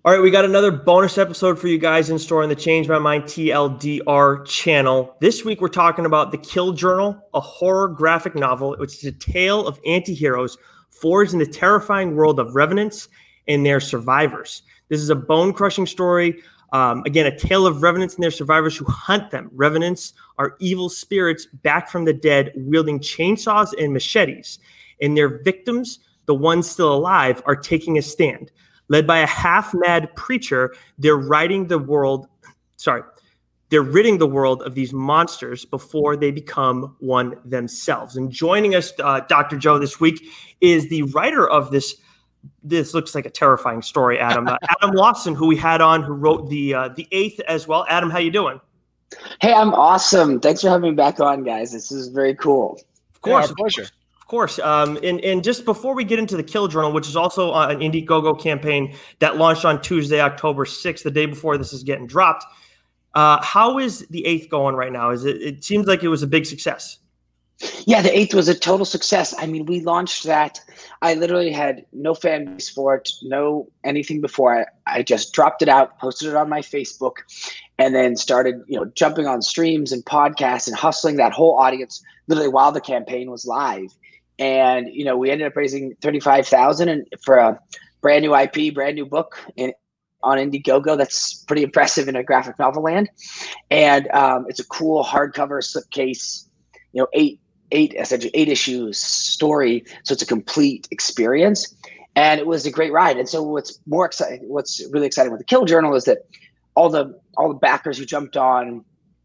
All right, we got another bonus episode for you guys in store on the Change My Mind TLDR channel. This week, we're talking about The Kill Journal, a horror graphic novel, which is a tale of anti-heroes forged in the terrifying world of revenants and their survivors. This is a bone-crushing story. Again, a tale of revenants and their survivors who hunt them. Revenants are evil spirits back from the dead, wielding chainsaws and machetes. And their victims, the ones still alive, are taking a stand. Led by a half-mad preacher, they're ridding the world of these monsters before they become one themselves. And joining us, Dr. Joe, this week is the writer of this. This looks like a terrifying story, Adam. Adam Lawson, who we had on, who wrote the Eighth as well. Adam, how you doing? Hey, I'm awesome. Thanks for having me back on, guys. This is very cool. Of course, our pleasure. Of course. And just before we get into the Kill Journal, which is also an Indiegogo campaign that launched on Tuesday, October 6th, the day before this is getting dropped, how is the Eighth going right now? It seems like it was a big success. Yeah, the Eighth was a total success. I mean, we launched that. I literally had no fan base for it, no anything before. I just dropped it out, posted it on my Facebook, and then started, jumping on streams and podcasts and hustling that whole audience literally while the campaign was live. And, we ended up raising $35,000 for a brand new IP, brand new book on Indiegogo. That's pretty impressive in a graphic novel land. And it's a cool hardcover slipcase, essentially 8 issues story. So it's a complete experience. And it was a great ride. And so what's really exciting with the Kill Journal is that all the backers who jumped on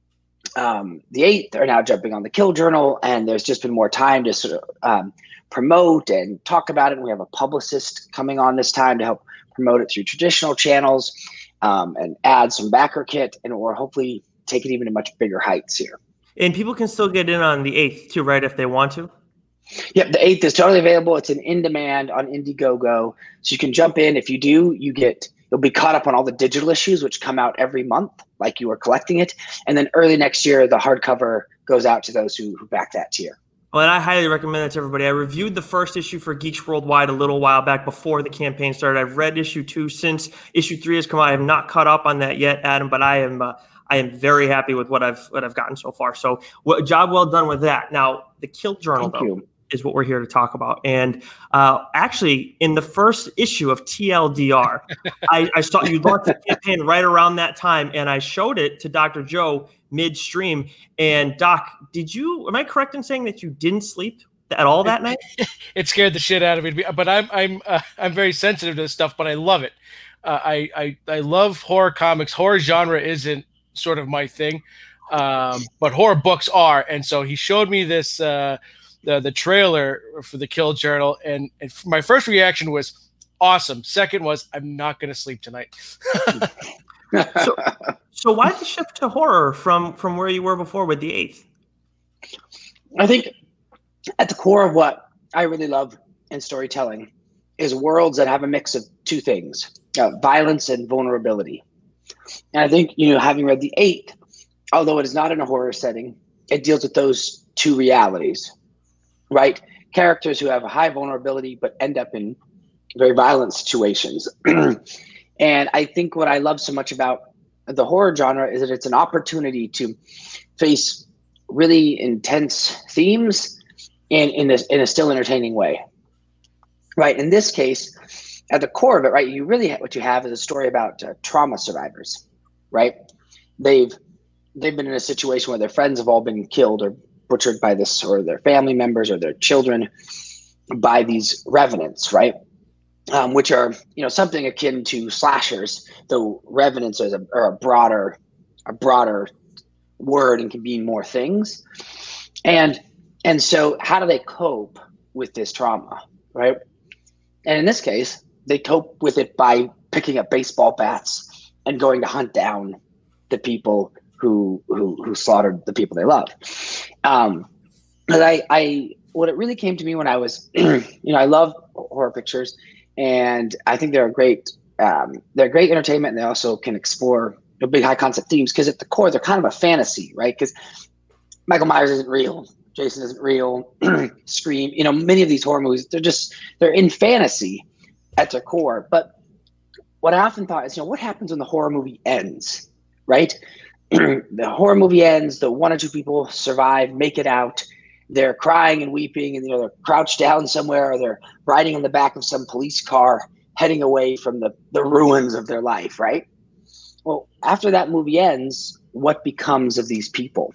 the Eighth are now jumping on the Kill Journal, and there's just been more time to sort of promote and talk about it. And we have a publicist coming on this time to help promote it through traditional channels and add some backer kit, and we'll hopefully take it even to much bigger heights here. And people can still get in on the Eighth too, right, if they want to? Yep, the Eighth is totally available. It's an in-demand on Indiegogo, so you can jump in. If you do, you'll be caught up on all the digital issues, which come out every month, like you were collecting it. And then early next year, the hardcover goes out to those who back that tier. Well, and I highly recommend that to everybody. I reviewed the first issue for Geeks Worldwide a little while back before the campaign started. I've read issue 2 since issue 3 has come out. I have not caught up on that yet, Adam, but I am very happy with what I've gotten so far. So, job well done with that. Now, the Kill Journal, is what we're here to talk about. And actually, in the first issue of TLDR, I saw you launched the campaign right around that time, and I showed it to Dr. Joe midstream. And Doc, am I correct in saying that you didn't sleep at all that night? It scared the shit out of me, but I'm very sensitive to this stuff, but I love it. I love horror comics. Horror genre isn't sort of my thing, but horror books are. And so he showed me this, the trailer for the Kill Journal, and my first reaction was awesome. Second was, I'm not going to sleep tonight. So why the shift to horror from where you were before with the Eighth? I think at the core of what I really love in storytelling is worlds that have a mix of two things, violence and vulnerability. And I think, having read the Eighth, although it is not in a horror setting, it deals with those two realities. Right? Characters who have a high vulnerability but end up in very violent situations. And I think what I love so much about the horror genre is that it's an opportunity to face really intense themes in a still entertaining way. Right? In this case, at the core of it, right, what you have is a story about trauma survivors. Right? They've been in a situation where their friends have all been killed or butchered by this, or their family members or their children by these revenants, right? Which are, something akin to slashers, though revenants are a broader word and can mean more things. And so how do they cope with this trauma, right? And in this case, they cope with it by picking up baseball bats and going to hunt down the people who slaughtered the people they love. But what it really came to me when I was, I love horror pictures, and I think they're great entertainment, and they also can explore big high concept themes, because at the core, they're kind of a fantasy, right? Because Michael Myers isn't real. Jason isn't real. Scream, many of these horror movies, they're in fantasy at their core. But what I often thought is, what happens when the horror movie ends, right? The horror movie ends, the one or two people survive, make it out. They're crying and weeping, and they're crouched down somewhere, or they're riding in the back of some police car, heading away from the ruins of their life, right? Well, after that movie ends, what becomes of these people?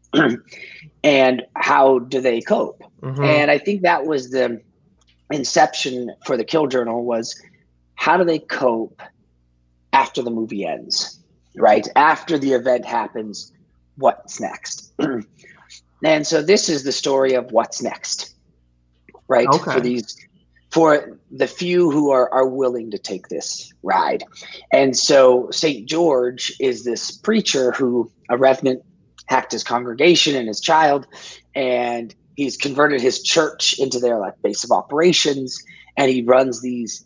And how do they cope? Mm-hmm. And I think that was the inception for the Kill Journal, was how do they cope after the movie ends, right? After the event happens, what's next? And so this is the story of what's next, right? Okay. For the few who are willing to take this ride. And so St. George is this preacher who, a revenant, hacked his congregation and his child, and he's converted his church into their base of operations. And he runs these,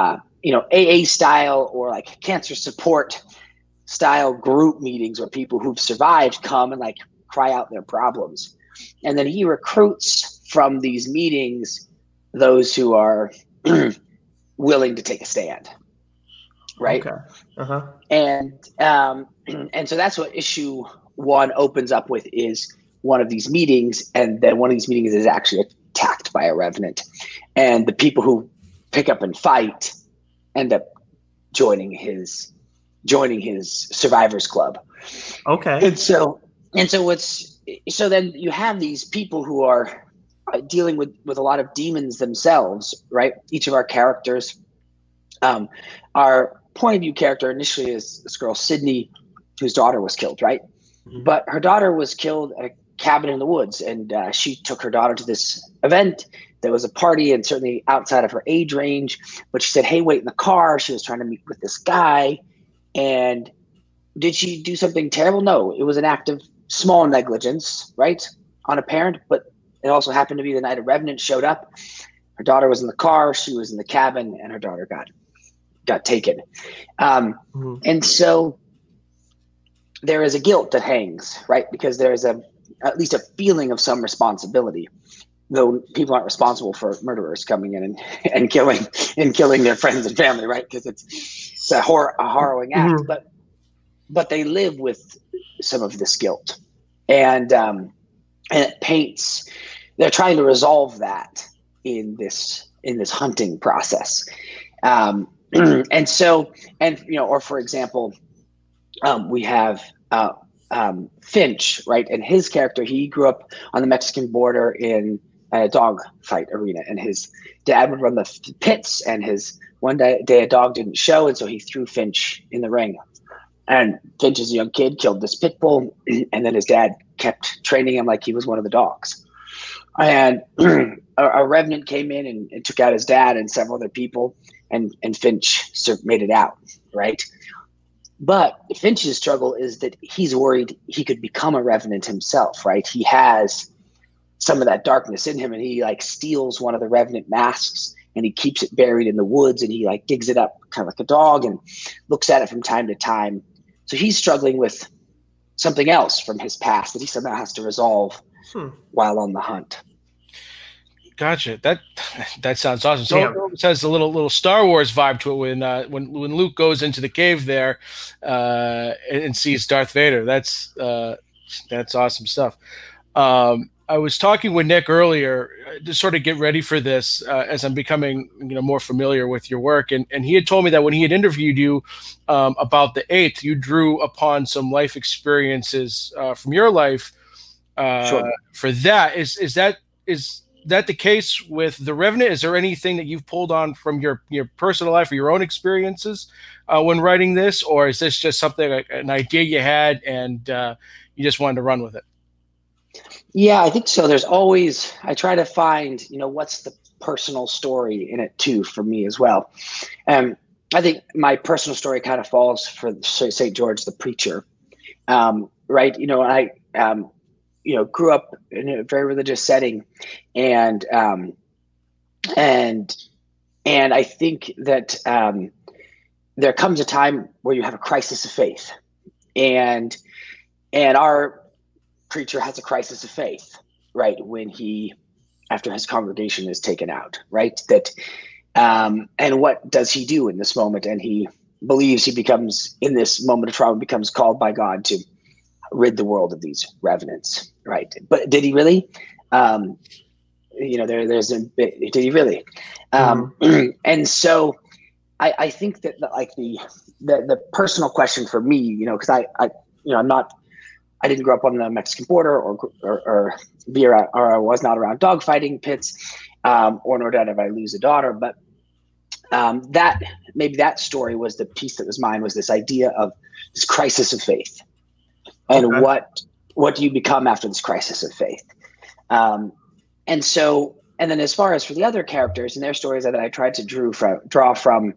AA style or cancer support style group meetings where people who've survived come and cry out their problems. And then he recruits from these meetings those who are willing to take a stand, right? Okay. Uh-huh. And so that's what issue 1 opens up with, is one of these meetings, and then one of these meetings is actually attacked by a revenant, and the people who pick up and fight end up joining his survivors club. Okay. And so then you have these people who are dealing with a lot of demons themselves, right? Each of our characters, our point of view character initially is this girl, Sydney, whose daughter was killed, right? Mm-hmm. But her daughter was killed at a cabin in the woods, and she took her daughter to this event. There was a party, and certainly outside of her age range, but she said, hey, wait in the car. She was trying to meet with this guy. And did she do something terrible? No, it was an act of small negligence, right, on a parent, but it also happened to be the night a revenant showed up. Her daughter was in the car, she was in the cabin, and her daughter got taken. Mm-hmm. And so there is a guilt that hangs, right? Because there is at least a feeling of some responsibility, though people aren't responsible for murderers coming in and killing their friends and family, right? Because it's a harrowing act. Mm-hmm. But they live with some of this guilt, and it paints. They're trying to resolve that in this hunting process, and so, or for example, we have Finch, right? And his character, he grew up on the Mexican border in a dog fight arena, and his dad would run the pits, and one day a dog didn't show, and so he threw Finch in the ring. And Finch, as a young kid, killed this pit bull, and then his dad kept training him like he was one of the dogs. And a revenant came in and took out his dad and several other people, and Finch made it out, right? But Finch's struggle is that he's worried he could become a revenant himself, right? He has some of that darkness in him, and he steals one of the revenant masks, and he keeps it buried in the woods, and he digs it up kind of like a dog and looks at it from time to time. So he's struggling with something else from his past that he somehow has to resolve while on the hunt. Gotcha. That sounds awesome. So it has a little Star Wars vibe to it when Luke goes into the cave there and sees Darth Vader. That's awesome stuff. I was talking with Nick earlier to sort of get ready for this as I'm becoming more familiar with your work, and he had told me that when he had interviewed you about the 8th, you drew upon some life experiences from your life. Sure. For that, is that the case with the Revenant? Is there anything that you've pulled on from your personal life or your own experiences when writing this, or is this just something an idea you had and you just wanted to run with it? Yeah, I think so. I try to find, what's the personal story in it too, for me as well. I think my personal story kind of falls for St. George the preacher, right? I grew up in a very religious setting, and I think that there comes a time where you have a crisis of faith, and our preacher has a crisis of faith, right? When after his congregation is taken out, right? And what does he do in this moment? And he believes he becomes, in this moment of trauma, becomes called by God to rid the world of these revenants, right? But did he really? There's a bit. Did he really? And so, I think that the personal question for me, because I didn't grow up on the Mexican border or I was not around dogfighting pits, or nor did I lose a daughter, but that story was the piece that was mine, was this idea of this crisis of faith. And what do you become after this crisis of faith? And then as far as for the other characters and their stories that I tried to draw from,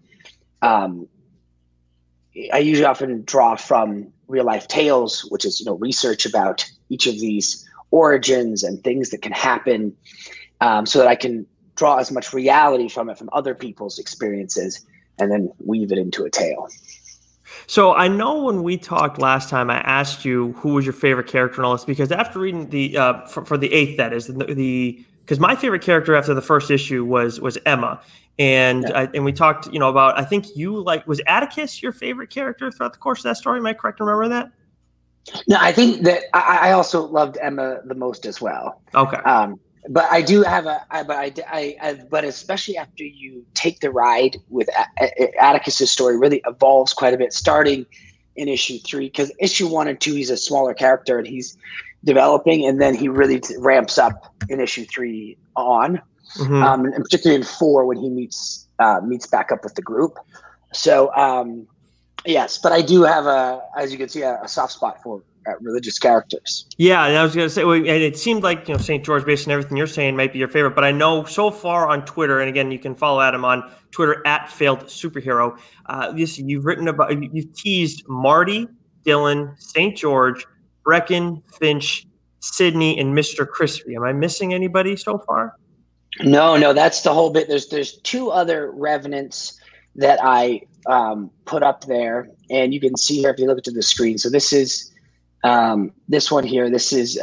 I usually often draw from real life tales, which is, research about each of these origins and things that can happen, so that I can draw as much reality from it, from other people's experiences, and then weave it into a tale. So I know when we talked last time, I asked you who was your favorite character in all this, because after reading the for the 8th, that is because my favorite character after the first issue was Emma, and we talked about, I think was Atticus your favorite character throughout the course of that story? Am I correct to remember that? No, I think that I also loved Emma the most as well. Okay. But I do have but especially after you take the ride with Atticus's story really evolves quite a bit, starting in issue 3, because issue 1 and 2, he's a smaller character and he's developing, and then he really ramps up in issue 3 on, and particularly in 4 when he meets back up with the group. So, yes, but I do have as you can see, a soft spot for religious characters. Yeah, and I was going to say, and it seemed like St. George, based on everything you're saying, might be your favorite. But I know so far on Twitter, and again, you can follow Adam on Twitter @FailedSuperhero. You've teased Marty, Dylan, St. George, Brecken, Finch, Sydney, and Mr. Crispy. Am I missing anybody so far? No, that's the whole bit. There's 2 other revenants that I put up there, and you can see here if you look at the screen. So this is. This one here, this is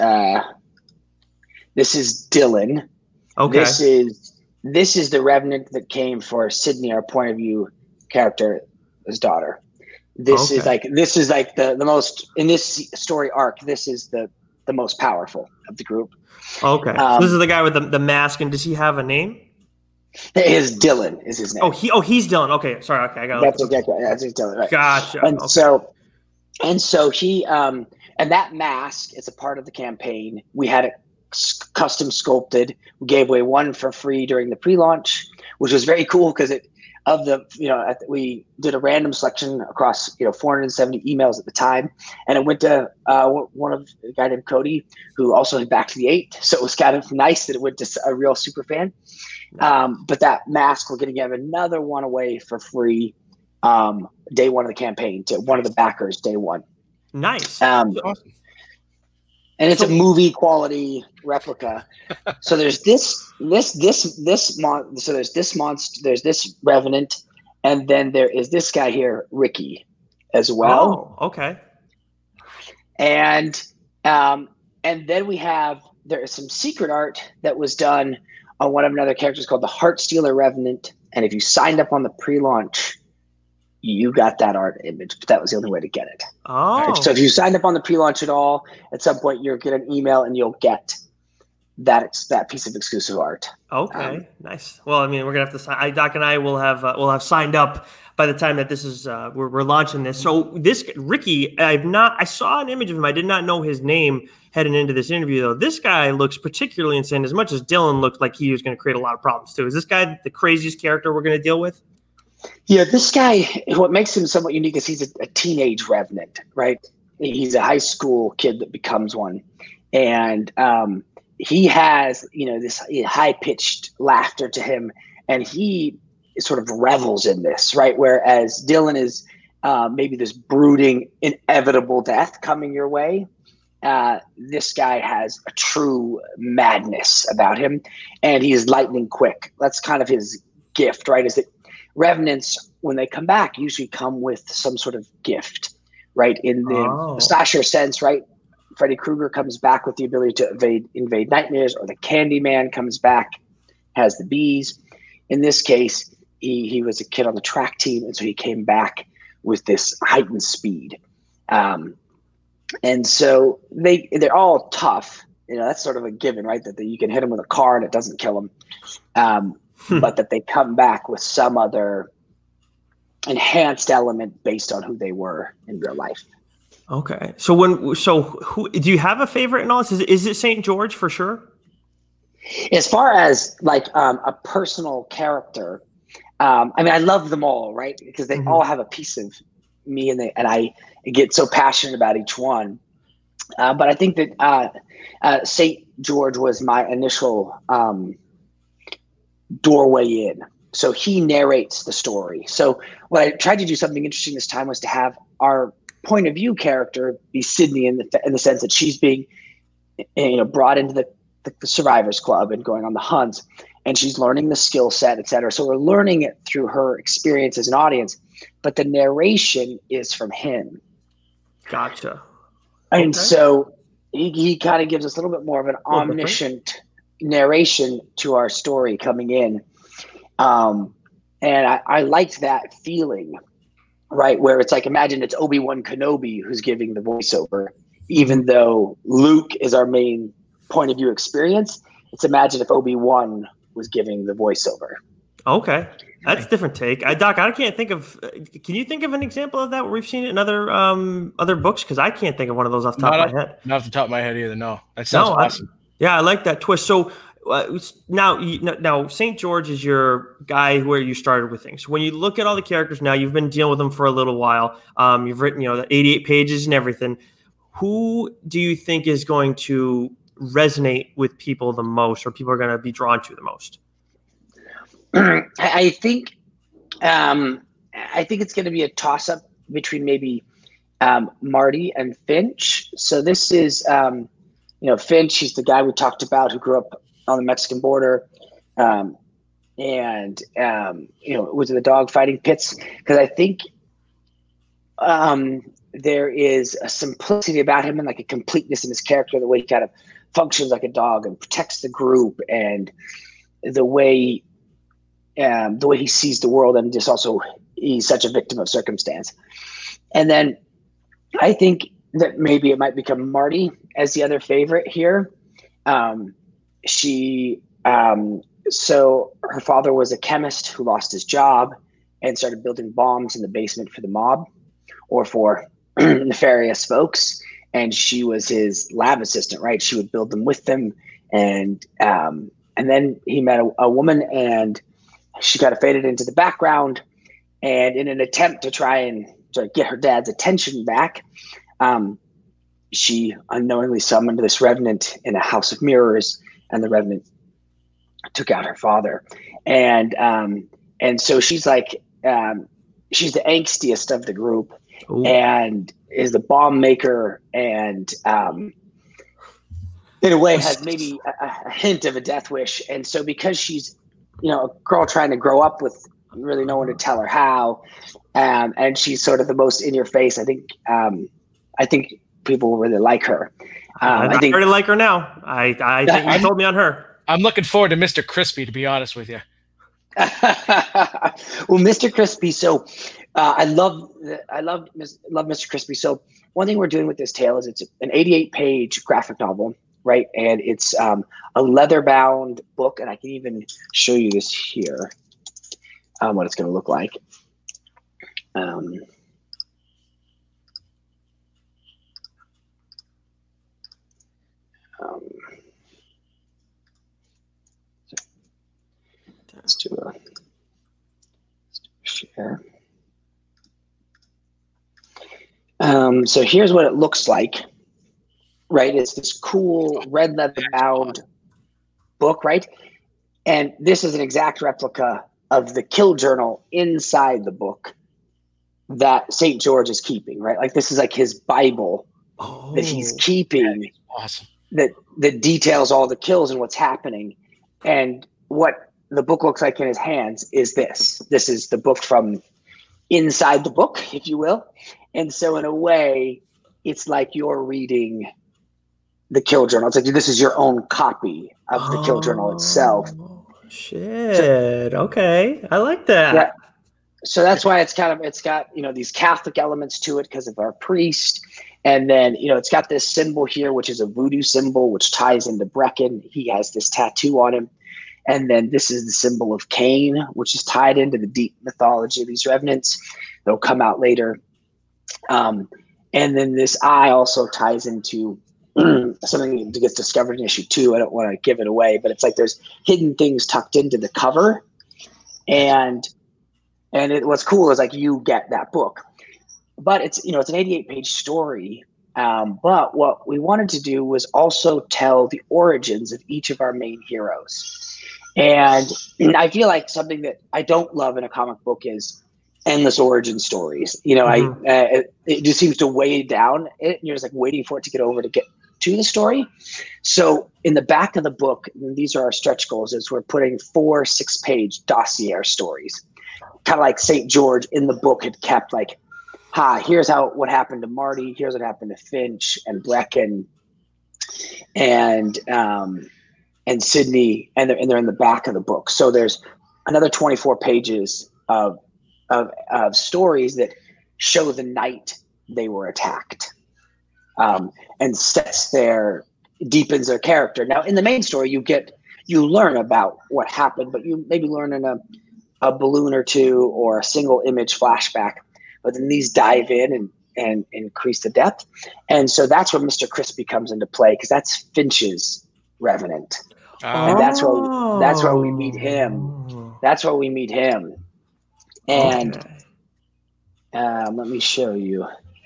Dylan. Okay. This is the revenant that came for Sydney, our point of view character's daughter. This is like the most, in this story arc, this is the most powerful of the group. Okay. So this is the guy with the mask, and does he have a name? His Dylan is his name. He's Dylan. Okay, sorry. Okay, I got it. That's exactly, that's his Dylan. Right. Gotcha. And so he and that mask is a part of the campaign. We had it custom sculpted. We gave away one for free during the pre-launch, which was very cool because we did a random selection across 470 emails at the time, and it went to one of a guy named Cody, who also had Back to the 8. So it was kind of nice that it went to a real super fan. But that mask, we're going to give another one away for free day 1 of the campaign to one of the backers day 1. Nice. Awesome. And it's a movie quality replica. So there's this revenant, and then there is this guy here, Ricky, as well. Oh, okay. And then there is some secret art that was done on one of another characters called the Heartstealer Revenant. And if you signed up on the pre-launch, you got that art image, but that was the only way to get it. Oh. Right? So if you signed up on the pre-launch at all, at some point you'll get an email and you'll get that piece of exclusive art. Okay, nice. Well, I mean, we're gonna have to sign. Doc and I will have signed up by the time that this is we're launching this. So this Ricky, I saw an image of him. I did not know his name heading into this interview though. This guy looks particularly insane. As much as Dylan looked like he was going to create a lot of problems too. Is this guy the craziest character we're going to deal with? Yeah, this guy, what makes him somewhat unique is he's a teenage revenant, right? He's a high school kid that becomes one. And he has, this high-pitched laughter to him, and he sort of revels in this, right? Whereas Dylan is maybe this brooding, inevitable death coming your way. This guy has a true madness about him, and he is lightning quick. That's kind of his gift, right? Is that revenants, when they come back, usually come with some sort of gift, right? In the slasher sense, right? Freddy Krueger comes back with the ability to invade nightmares, or the Candyman comes back, has the bees. In this case, he was a kid on the track team, and so he came back with this heightened speed. And so they're all tough. That's sort of a given, right? That you can hit them with a car and it doesn't kill them. But that they come back with some other enhanced element based on who they were in real life. Okay. Who do you have a favorite in all this? Is it St. George for sure? As far as like a personal character, I love them all, right? Because they all have a piece of me, and I get so passionate about each one. But I think that St. George was my initial doorway in. So he narrates the story. So what I tried to do something interesting this time was to have our point of view character be Sydney in the sense that she's being, brought into the Survivors Club and going on the hunts, and she's learning the skill set, et cetera. So we're learning it through her experience as an audience, but the narration is from him. Gotcha. And so he kind of gives us a little bit more of an omniscient narration to our story coming in. And I liked that feeling, right? Where it's like, imagine it's Obi-Wan Kenobi who's giving the voiceover, even though Luke is our main point of view experience. It's imagine if Obi-Wan was giving the voiceover. Okay. That's a different take. Doc, I can't think of, can you think of an example of that where we've seen it in other books? Because I can't think of one of those off the top of my head. Not off the top of my head either, no. That sounds awesome. I like that twist. So now St. George is your guy where you started with things. When you look at all the characters now, you've been dealing with them for a little while. You've written, the 88 pages and everything. Who do you think is going to resonate with people the most, or people are going to be drawn to the most? I think it's going to be a toss-up between maybe Marty and Finch. So this is, Finch, he's the guy we talked about who grew up on the Mexican border, and was in the dog fighting pits. Because I think there is a simplicity about him and like a completeness in his character, the way he kind of functions like a dog and protects the group, and the way he sees the world, and just also he's such a victim of circumstance. And then I think that maybe it might become Marty as the other favorite here. So her father was a chemist who lost his job and started building bombs in the basement for the mob or for nefarious folks. And she was his lab assistant, right? She would build them with them. And then he met a woman, and she kind of faded into the background. And in an attempt to try and get her dad's attention back, she unknowingly summoned this revenant in a house of mirrors, and the revenant took out her father. And so she's like, she's the angstiest of the group. Ooh. And is the bomb maker, and in a way has maybe a hint of a death wish. And so because she's, a girl trying to grow up with really no one to tell her how, and she's sort of the most in your face, I think people will really like her. I think I already like her now. I think you told me on her. I'm looking forward to Mr. Crispy, to be honest with you. Well, Mr. Crispy. So I love Mr. Crispy. So one thing we're doing with this tale is it's an 88-page graphic novel, right? And it's a leather-bound book, and I can even show you this here, what it's going to look like. Let's do a share. So here's what it looks like, right? It's this cool red leather bound book, right? And this is an exact replica of the kill journal inside the book that St. George is keeping, right? Like this is like his Bible that he's keeping. Awesome. That details all the kills and what's happening. And what the book looks like in his hands is this. This is the book from inside the book, if you will. And so in a way, it's like you're reading the kill journal. It's like this is your own copy of the kill journal itself. Shit. Okay. I like that. So that's why it's got, these Catholic elements to it because of our priest. And then, it's got this symbol here, which is a voodoo symbol, which ties into Brecken. He has this tattoo on him. And then this is the symbol of Cain, which is tied into the deep mythology of these revenants. They'll come out later. And then this eye also ties into something that gets discovered in issue 2. I don't want to give it away, but it's like there's hidden things tucked into the cover. And what's cool is like you get that book. But it's an 88-page story. But what we wanted to do was also tell the origins of each of our main heroes. And I feel like something that I don't love in a comic book is endless origin stories. It just seems to weigh down it. You're just like waiting for it to get over to get to the story. So in the back of the book, and these are our stretch goals, is we're putting 4 6-page dossier stories. Kind of like St. George in the book had kept like, here's what happened to Marty, here's what happened to Finch and Brecken and Sydney, and they're in the back of the book. So there's another 24 pages of stories that show the night they were attacked, and deepens their character. Now in the main story, you learn about what happened, but you maybe learn in a balloon or two or a single image flashback. But then these dive in and increase the depth. And so that's where Mr. Crispy comes into play, because that's Finch's Revenant. And that's where we meet him. That's where we meet him. And let me show you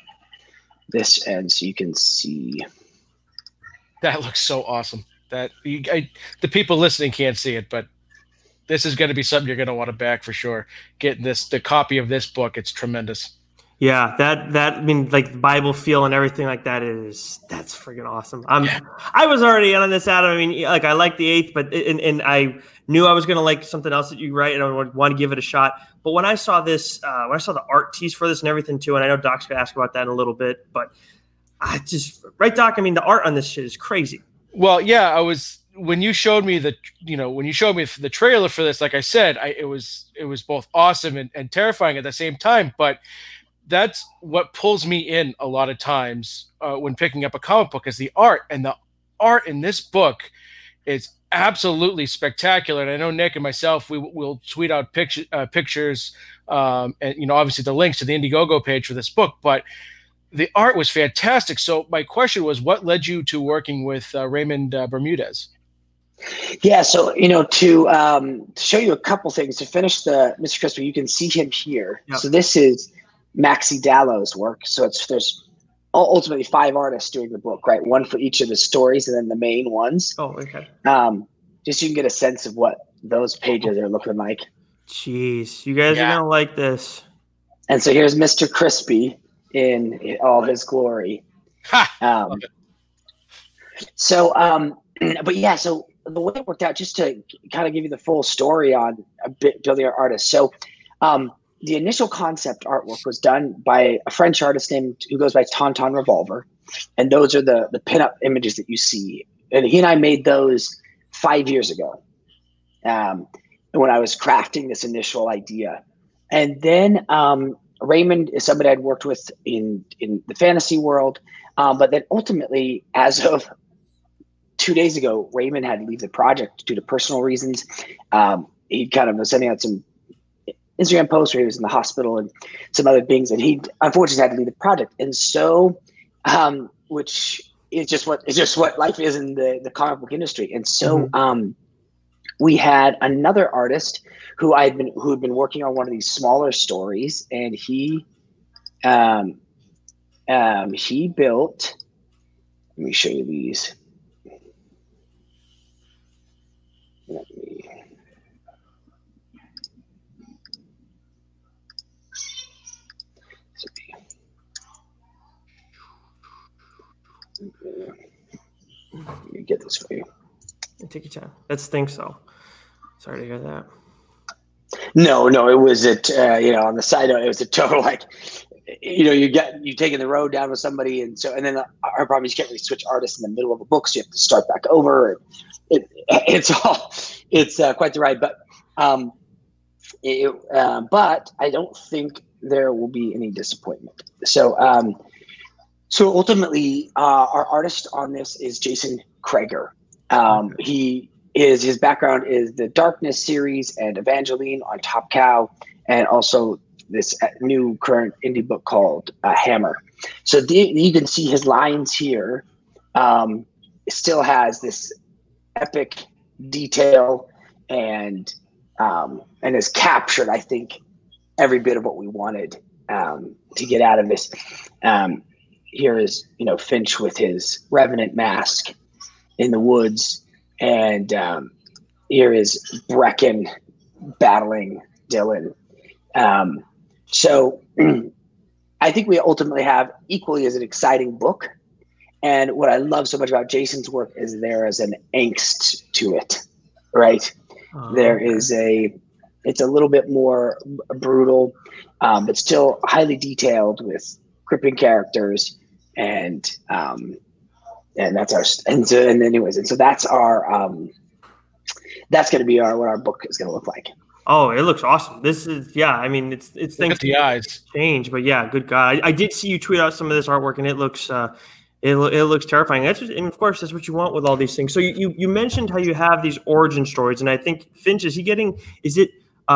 this end so you can see. That looks so awesome. The people listening can't see it, but this is going to be something you're going to want to back for sure. Getting the copy of this book, it's tremendous. Yeah, that like the Bible feel and everything like that that's freaking awesome. I was already in on this, Adam. I mean, like I like the 8th, but and I knew I was going to like something else that you write, and I would want to give it a shot. But when I saw this, when I saw the art tease for this and everything too, and I know Doc's going to ask about that in a little bit, but Doc? I mean, the art on this shit is crazy. Well, yeah, when you showed me the trailer for this, like I said, it was both awesome and terrifying at the same time. But that's what pulls me in a lot of times when picking up a comic book is the art, and the art in this book is absolutely spectacular. And I know Nick and myself, we'll tweet out pictures, and obviously the links to the Indiegogo page for this book, but the art was fantastic. So my question was, what led you to working with Raymond Bermudez? Yeah, so to show you a couple things to finish the Mr. Crispy, you can see him here. Yep. So this is Maxi Dallow's work. So there's ultimately 5 artists doing the book, right? One for each of the stories, and then the main ones. Oh, okay. Just so you can get a sense of what those pages are looking like. Jeez, you guys are gonna like this. And so here's Mr. Crispy in all his glory. So the way it worked out, just to kind of give you the full story on a bit building our artist. So the initial concept artwork was done by a French artist who goes by Tonton Revolver. And those are the pinup images that you see. And he and I made those 5 years ago when I was crafting this initial idea. And then Raymond is somebody I'd worked with in the fantasy world. But then ultimately, as of 2 days ago, Raymond had to leave the project due to personal reasons. He kind of was sending out some Instagram posts where he was in the hospital and some other things, and he unfortunately had to leave the project. And so, which is just what life is in the comic book industry. And so, we had another artist who had been working on one of these smaller stories, and he built. Let me show you these. Let me get this for you. Take your time. That stinks, though. Sorry to hear that. No, it was on the side note, it was a total you taking the road down with somebody, and then our problem is you can't really switch artists in the middle of a book, so you have to start back over. It's quite the ride, but But I don't think there will be any disappointment. So ultimately, our artist on this is Jason Krager. His background is the Darkness series and Evangeline on Top Cow, and also this new current indie book called Hammer. So you can see his lines here. Still has this epic detail and has captured, I think, every bit of what we wanted to get out of this. Here is, Finch with his revenant mask in the woods, and here is Brecken battling Dylan. So I think we ultimately have equally as an exciting book. And what I love so much about Jason's work is there is an angst to it, right? There is it's a little bit more brutal, but still highly detailed with gripping characters, and that's our and so that's our that's going to be what our book is going to look like. Oh, it looks awesome. This is I mean, it's things the eyes change, but yeah, good God, I did see you tweet out some of this artwork, and it looks it looks terrifying. And of course, that's what you want with all these things. So you mentioned how you have these origin stories, and I think Finch, is it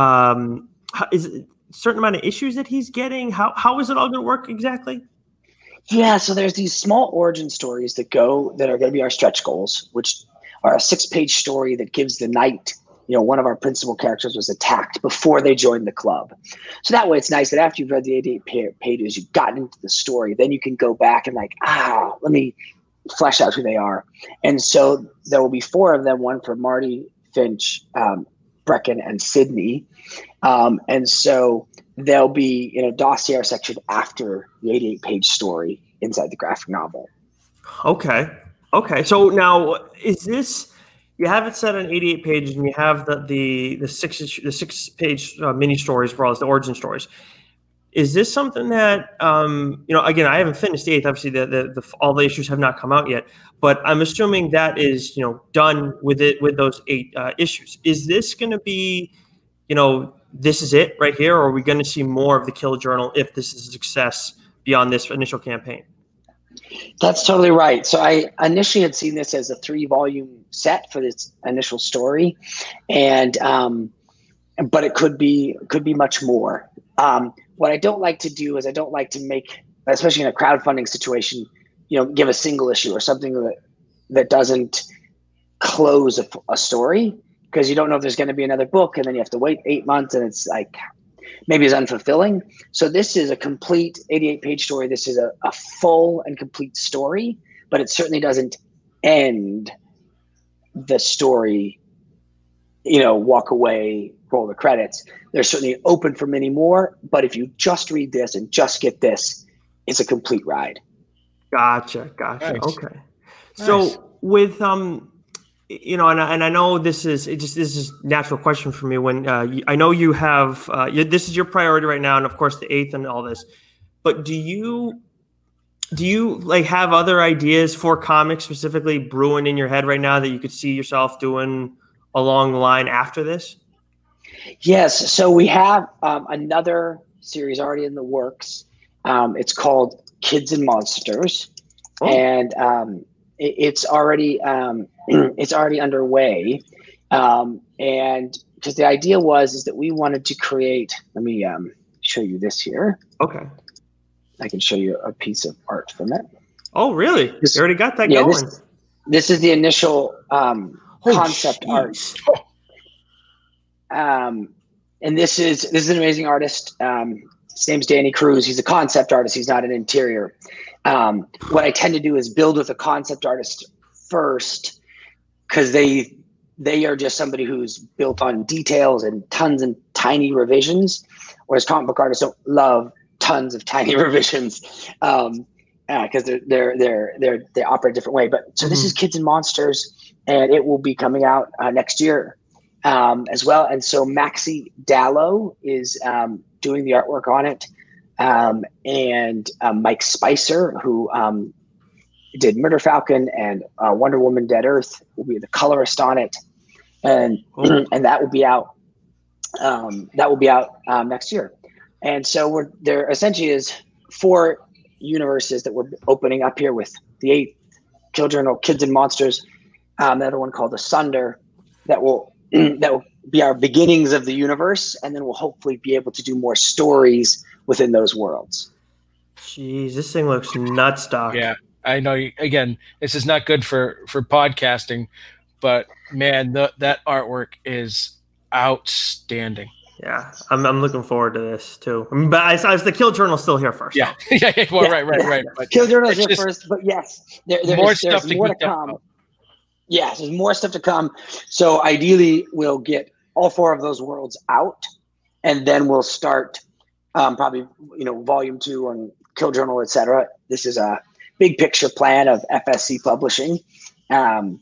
a certain amount of issues that he's getting? How is it all going to work exactly? Yeah, so there's these small origin stories that are going to be our stretch goals, which are a 6-page story that gives the knight, one of our principal characters was attacked before they joined the club. So that way it's nice that after you've read the 88 pages, you've gotten into the story, then you can go back and let me flesh out who they are. And so there will be 4 of them, one for Marty, Finch, Brecken, and Sydney. And so there'll be dossier section after the 88-page story inside the graphic novel. Okay. So now, is this, you have it set on 88 pages, and you have the 6-page mini stories for all the origin stories. Is this something that again, I haven't finished the 8th. Obviously, the all the issues have not come out yet, but I'm assuming that is done with those 8 issues. Is this going to be this is it right here, or are we going to see more of the Kill Journal if this is a success beyond this initial campaign? That's totally right. So I initially had seen this as a 3-volume set for this initial story, and but it could be much more. What I don't like to do is I don't like to make, especially in a crowdfunding situation, give a single issue or something that doesn't close a story, because you don't know if there's going to be another book, and then you have to wait 8 months, and it's maybe it's unfulfilling. So this is a complete 88-page story. This is a full and complete story, but it certainly doesn't end the story, walk away, roll the credits. They're certainly open for many more, but if you just read this and just get this, it's a complete ride. Gotcha. Nice. Okay. So with and I know this is a natural question for me when I know you have this is your priority right now, and of course the 8th and all this, but do you have other ideas for comics specifically brewing in your head right now that you could see yourself doing along the line after this? Yes. So we have another series already in the works. It's called Kids and Monsters, and it's already underway, and because the idea is that we wanted to create. Let me show you this here. Okay, I can show you a piece of art from it. Oh, really? You already got that going. This is the initial concept art. And this is an amazing artist. His name's Danny Cruz. He's a concept artist. He's not an interior. What I tend to do is build with a concept artist first, because they are just somebody who's built on details and tons and tiny revisions, whereas comic book artists don't love tons of tiny revisions, because they operate a different way. But so this is Kids and Monsters, and it will be coming out next year as well. And so Maxi Dallow is doing the artwork on it. And Mike Spicer, who did Murder Falcon and Wonder Woman Dead Earth, will be the colorist on it. And and that will be out that will be out next year. And so there essentially is 4 universes that we're opening up here with the 8th Kill Journal, Kids and Monsters, another one called Asunder that will be our beginnings of the universe, and then we'll hopefully be able to do more stories within those worlds. Jeez, this thing looks nuts, Doc. Yeah, I know. Again, this is not good for podcasting, but man, that artwork is outstanding. Yeah, I'm looking forward to this too. But I was the Kill Journal still here first. Yeah, well, right. But Kill Journal is here first, but yes, there's more to come. Yes, there's more stuff to come. So ideally, we'll get all 4 of those worlds out, and then we'll start probably volume 2 on Kill Journal, etc. This is a big picture plan of FSC Publishing, and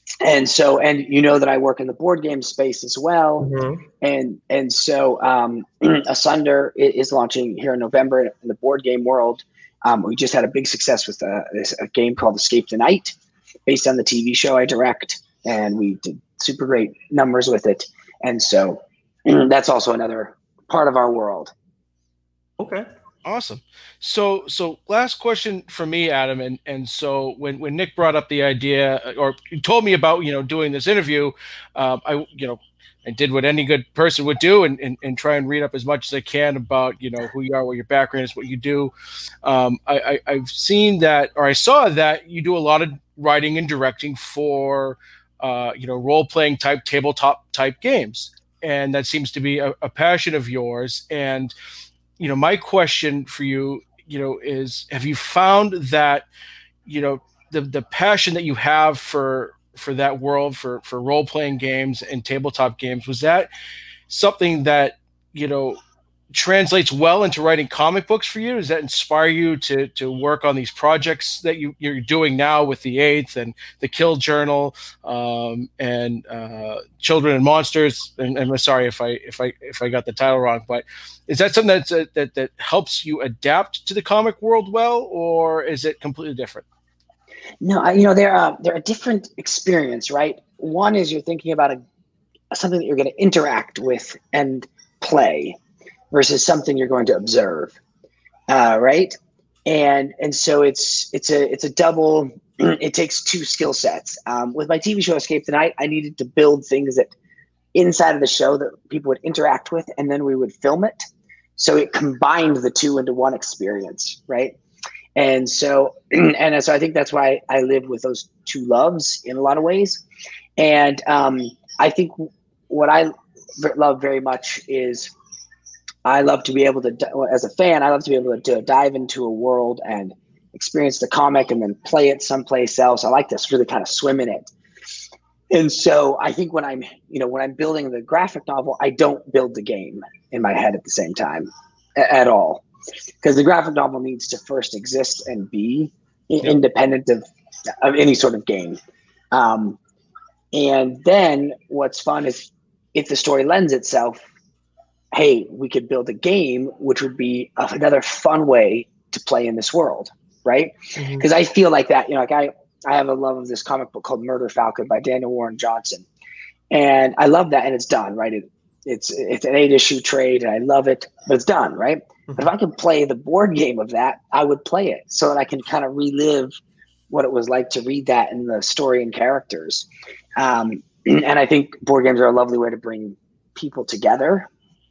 that I work in the board game space as well, and so Asunder is launching here in November in the board game world. We just had a big success with a game called Escape the Night, based on the TV show I direct, and we did super great numbers with it. And so that's also another part of our world. Okay. Awesome. So last question for me, Adam. And so when Nick brought up the idea, or told me about, doing this interview, I did what any good person would do and try and read up as much as I can about, who you are, what your background is, what you do. I've seen that, or I saw that you do a lot of writing and directing for, role-playing type, tabletop type games. And that seems to be a passion of yours. And, my question for you, is, have you found that, the passion that you have for that world, for role-playing games and tabletop games, was that something that, translates well into writing comic books for you? Does that inspire you to work on these projects that you're doing now with the 8th and the Kill Journal, and Children and Monsters? And I'm sorry if I got the title wrong, but is that something that helps you adapt to the comic world well, or is it completely different? No, they're a different experience, right? One is you're thinking about something that you're going to interact with and play, versus something you're going to observe, right? And so it's a double. It takes 2 skill sets. With my TV show Escape the Night, I needed to build things that inside of the show that people would interact with, and then we would film it. So it combined the 2 into one experience, right? And so I think that's why I live with those 2 loves in a lot of ways. And I think what I love very much is I love to be able to, as a fan, I love to be able to dive into a world and experience the comic and then play it someplace else. I like to really kind of swim in it. And so I think when I'm building the graphic novel, I don't build the game in my head at the same time at all, because the graphic novel needs to first exist and be independent of any sort of game. And then what's fun is if the story lends itself, hey, we could build a game, which would be another fun way to play in this world, right? Because I feel like that, I have a love of this comic book called Murder Falcon by Daniel Warren Johnson. And I love that, and it's done, right? It's an 8-issue trade, and I love it, but it's done, right? But if I could play the board game of that, I would play it so that I can kind of relive what it was like to read that in the story and characters. And I think board games are a lovely way to bring people together.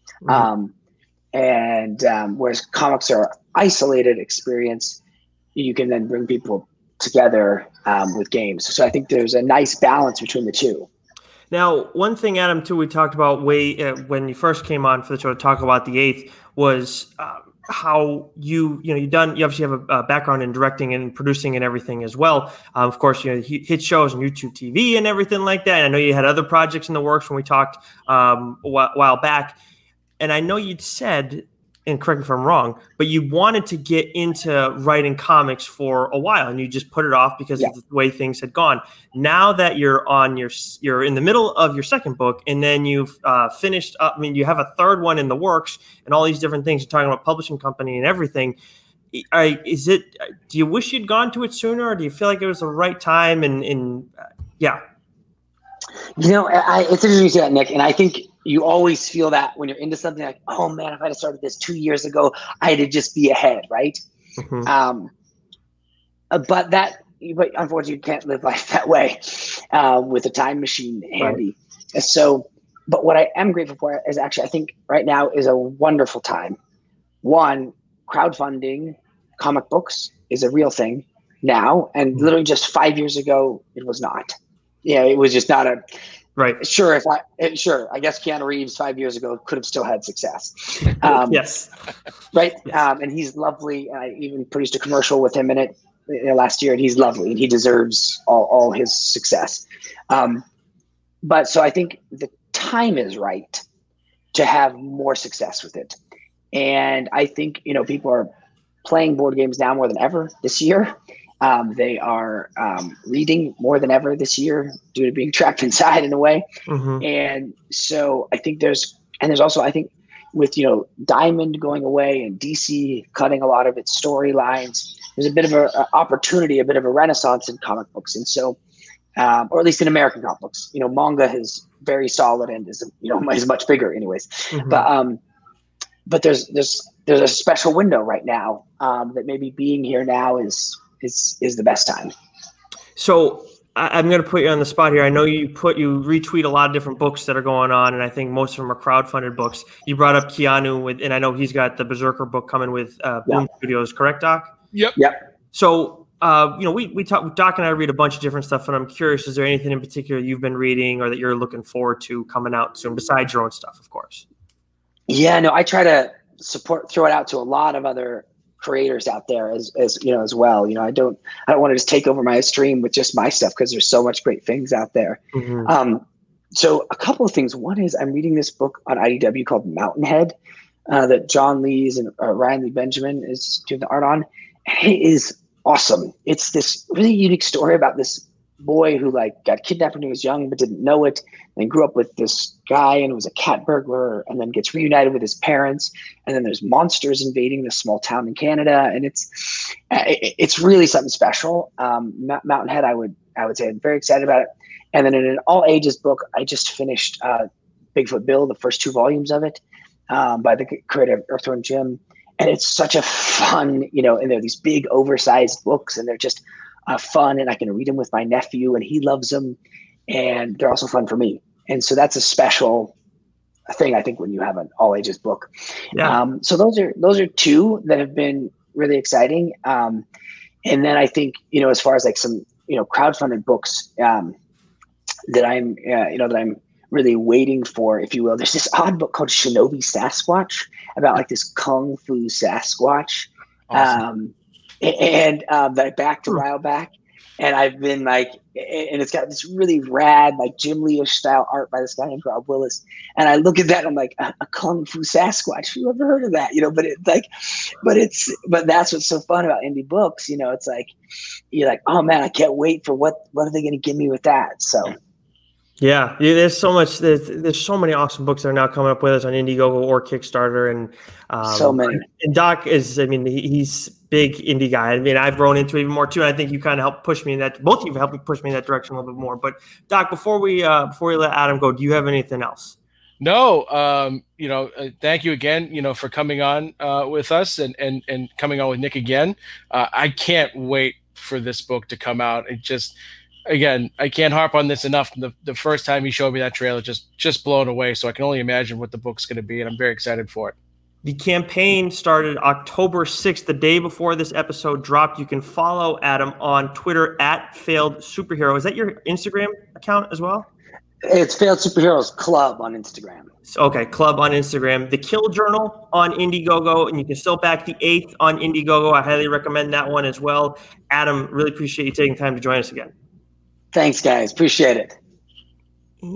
Whereas comics are isolated experience, you can then bring people together with games. So I think there's a nice balance between the 2. Now, one thing, Adam, too, we talked about when you first came on for the show to talk about the 8th was how you obviously have a background in directing and producing and everything as well. Of course, hit shows on YouTube TV and everything like that. And I know you had other projects in the works when we talked a while back. And I know you'd said, and correct me if I'm wrong, but you wanted to get into writing comics for a while, and you just put it off because of the way things had gone. Now that you're in the middle of your 2nd book, and then you've finished up. I mean, you have a 3rd one in the works, and all these different things. You're talking about publishing company and everything. Do you wish you'd gone to it sooner, or do you feel like it was the right time? It's interesting you say that, Nick, and I think you always feel that when you're into something like, oh man, if I'd have started this 2 years ago, I'd just be ahead, right? Mm-hmm. But unfortunately, you can't live life that way with a time machine handy. Right. So, but what I am grateful for is actually, I think right now is a wonderful time. One, crowdfunding comic books is a real thing now, and literally just 5 years ago, it was not. Yeah, it was just not a. Right. Sure. I guess Keanu Reeves 5 years ago could have still had success. Yes. Right. Yes. And he's lovely. I even produced a commercial with him in it last year, and he's lovely, and he deserves all his success. But so I think the time is right to have more success with it. And I think, people are playing board games now more than ever this year. They are reading more than ever this year due to being trapped inside in a way. Mm-hmm. And so I think there's also, I think with, Diamond going away and DC cutting a lot of its storylines, there's a bit of an opportunity, a bit of a renaissance in comic books. And so, or at least in American comic books, manga is very solid and is much bigger anyways. Mm-hmm. But there's a special window right now that maybe being here now is the best time. So I'm going to put you on the spot here. I know you retweet a lot of different books that are going on, and I think most of them are crowdfunded books. You brought up Keanu and I know he's got the Berserker book coming with Boom Studios, correct, Doc? Yep. So, we talk. Doc and I read a bunch of different stuff, and I'm curious, is there anything in particular you've been reading or that you're looking forward to coming out soon, besides your own stuff, of course? Yeah, no, I try to throw it out to a lot of other creators out there as well. I don't want to just take over my stream with just my stuff because there's so much great things out there. Mm-hmm. So a couple of things. One is I'm reading this book on IDW called Mountainhead that John Lees and Ryan Lee Benjamin is doing the art on. It is awesome. It's this really unique story about this boy who got kidnapped when he was young but didn't know it, and grew up with this guy and was a cat burglar, and then gets reunited with his parents, and then there's monsters invading this small town in Canada, and it's really something special. Mountainhead, I would say I'm very excited about it. And then in an all ages book, I just finished Bigfoot Bill, the first 2 volumes of it, by the creator of Earthworm Jim. And it's such a fun, and they're these big oversized books, and they're just fun, and I can read them with my nephew and he loves them, and they're also fun for me. And so that's a special thing, I think, when you have an all ages book. Yeah. So those are 2 that have been really exciting. And then I think, as far as some, crowdfunded books that I'm really waiting for, if you will, there's this odd book called Shinobi Sasquatch about this Kung Fu Sasquatch. Awesome. And that I backed a while back, and I've been and it's got this really rad Jim Lee-ish style art by this guy named Rob Willis, and I look at that and I'm like, a Kung Fu Sasquatch, you ever heard of that? But that's what's so fun about indie books, it's you're like, oh man, I can't wait for what are they going to give me with that? So. Yeah, there's so much. There's so many awesome books that are now coming up with us on Indiegogo or Kickstarter, and so many. And Doc is, he's big indie guy. I've grown into it even more too. And I think you kind of helped push me in that. Both of you have helped me push me in that direction a little bit more. But Doc, before we let Adam go, do you have anything else? No. Thank you again. For coming on with us and coming on with Nick again. I can't wait for this book to come out. It just. Again, I can't harp on this enough. The first time you showed me that trailer, just blown away. So I can only imagine what the book's going to be, and I'm very excited for it. The campaign started October 6th, the day before this episode dropped. You can follow Adam on Twitter @FailedSuperhero. Is that your Instagram account as well? It's Failed Superheroes Club on Instagram. Okay, Club on Instagram. The Kill Journal on Indiegogo, and you can still back the 8th on Indiegogo. I highly recommend that one as well. Adam, really appreciate you taking time to join us again. Thanks, guys. Appreciate it.